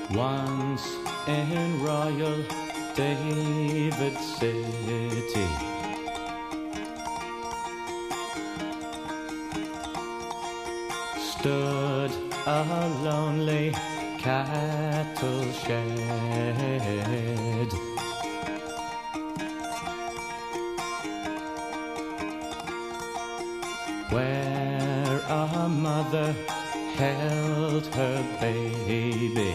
Once in Royal David City, stood a lonely cattle shed. Where a mother held her baby.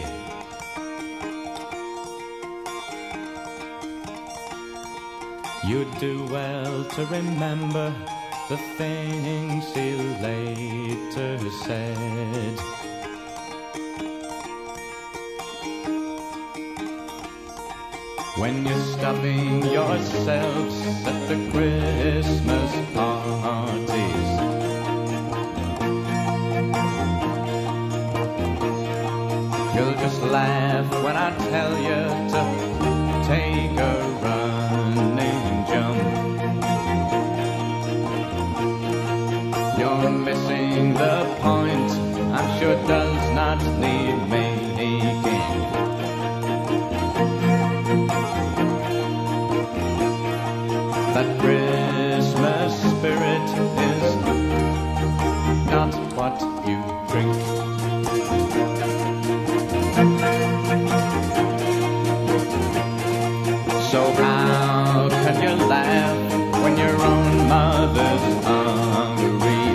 You'd do well to remember the things he later said. When you're stuffing yourselves at the Christmas parties, you'll just laugh when I tell you to take a running jump. You're missing the point, I'm sure does not need making. That Christmas spirit is not what you drink. So how can you laugh when your own mother's hungry?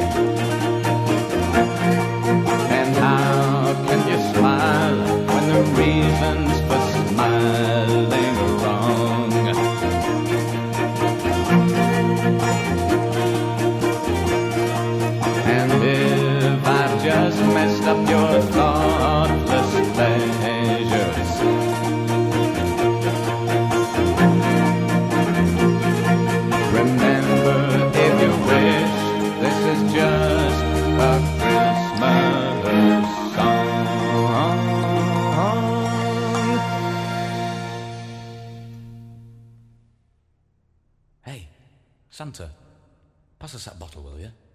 And how can you smile when the reasons for smiling are wrong? And if I've just messed up your thoughtless pleasures, remember, if you wish, this is just a Christmas song. Hey, Santa, pass us that bottle, will you?